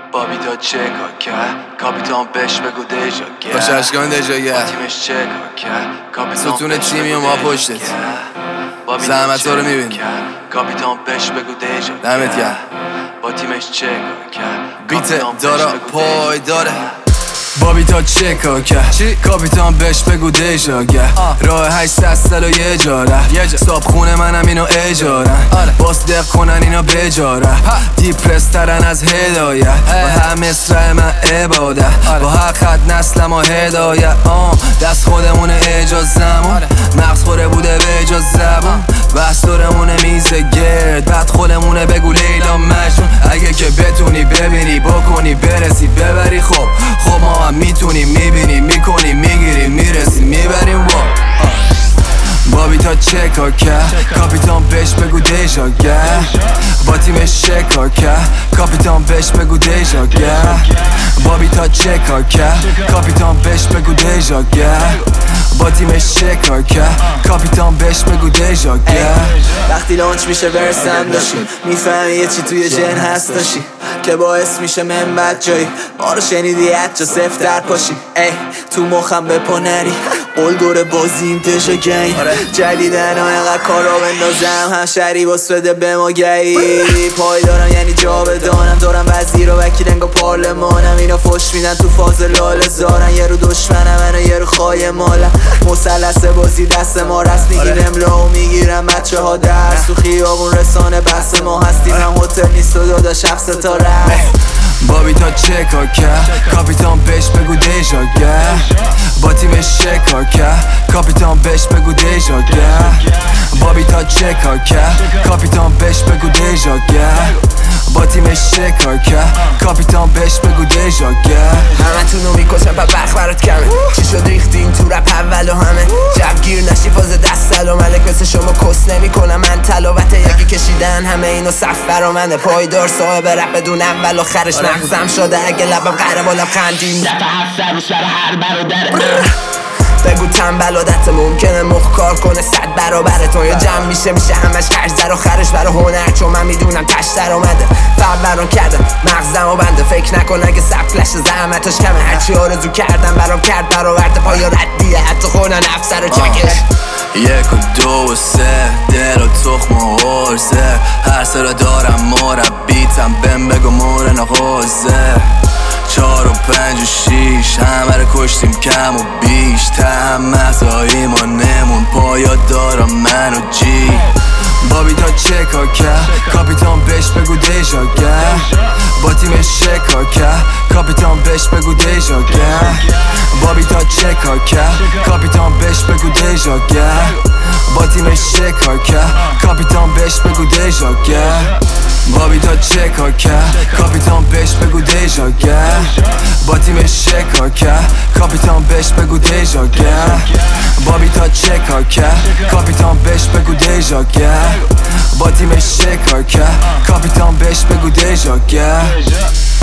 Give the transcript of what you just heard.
بابی تا چه کار کرد کاپیتان بهش بگو دیجا کرد باشه اشکان دیجا کرد تیمش چه کار کرد کاپیتان ستون تیمی و ما پشتت زحمت ها رو میبینی کاپیتان بهش بگو دیجا دمت گرم با تیمش چه کار کرد بیت دارا پای داره بابی تا چه کار کرد کاپیتان بهش بگو دیجا کرد راه 800 سال و یه جا رفت صاب خونه منم اینو اجارن باز دق کنن اینو بجارن دیپرس ترن از هدایت با هم مصرع من عبادت با هر خط نسلم و هدایت دست خودمونه اجازمون مغز خوره بوده به اجاز زبون بس دورمونه میز گرد بعد خودمونه بگو لیلا مجنون اگه که بتونی ببینی بکنی برسی ببری خب ما هم میتونیم میبینیم میکنیم میگیریم میرسیم میبریم بابی تا چه کار کرد کاپیتان بهش بگو دیجا کرد با تیمش چه کار کرد کاپیتان بهش بگو دیجا کرد بابی تا چه کار کرد کاپیتان بهش بگو دیجا کرد با تیمش چه کار کرد کاپیتان بهش بگو دیجا کرد وقتی لانچ میشه ورسم داشی میفهمی یه چی توی جن هست داشی که باعث میشه من بد جایی ما رو شنیدی حتی صفر در پاشی ای تو مخم بپا نری قول دور بازیم تشا گنگ جلیدن ها اینقدر کارا بندازم هم شری باس بده به ما گی پای دارم یعنی جا بدانم دارم وزیر و وکیل انگا پارلمانم اینا فش میدن تو فاز لال زارن یه رو دشمنم منو یه رو خواهی مالم مثلث بازی دست ما رست میگیم املا و میگیرم بچه ها درس تو خیابون رسانه بحث ما هستیم هم هتل نیست و داداش 7 ستاره بابی تا چه کار کرد کاپیتان بهش بگو دیجا کرد با تیمش چه کار کرد کاپیتان بهش بگو دیجا کرد بابی تا چه کار کرد کاپیتان بهش بگو دیجا کرد با تیمش چه کار کرد کاپیتان بهش بگو دیجا کرد همتونو میکشم پا بخ برات کمه چی شد ریختین تو رپ اول و همه جبگیر نشی فاز دست سلام ملک مثل شما کس نمی کنم من تلاوت یکی کشیدن همه اینو صف برا منه پایدار صاحب رپ بدون اول و خرش مغزم شده اگه لبم قره بالا خندیم دفعه 7 سر رو سر هر برادره بگو تنبل و دت ممکنه مخ کار کنه 100 برابرتون یا جمع میشه همش هرزر و خرش برا هنر چون من میدونم تشتر اومده فروران کرده مغزم و بنده فکر نکن اگه سفلش زحمتش کمه هرچی آرزو کردم برام کرد برآورده پایا ردیه حتی خونن افسر و چکش 1 و 2 و 3 دل و تخم و عرضه هر سر دارم مربیتم بهم بگو مورن و غزه 4 و 5 و 6 همه رو کشتیم کم و بیش هم مزایی ما نمون پایا دارم من و جی بابی تا چه کار کرد کاپیتان بهش بگو دیجا کرد با تیمش چه کار کرد کاپیتان بهش بگو دیجا کرد بابی تا چه کار کرد کاپیتان بهش بگو دیجا کرد با تیمش چه کار کرد کاپیتان بهش بگو دیجا کرد بابی تا چه کار کرد کاپیتان بهش بگو دیجا کرد با تیمش چه کار کرد کاپیتان بهش بگو دیجا کرد بابی تا چه کار کرد کاپیتان بهش بگو دیجا کرد با تیمش چه کار کرد کاپیتان بهش بگو دیجا کرد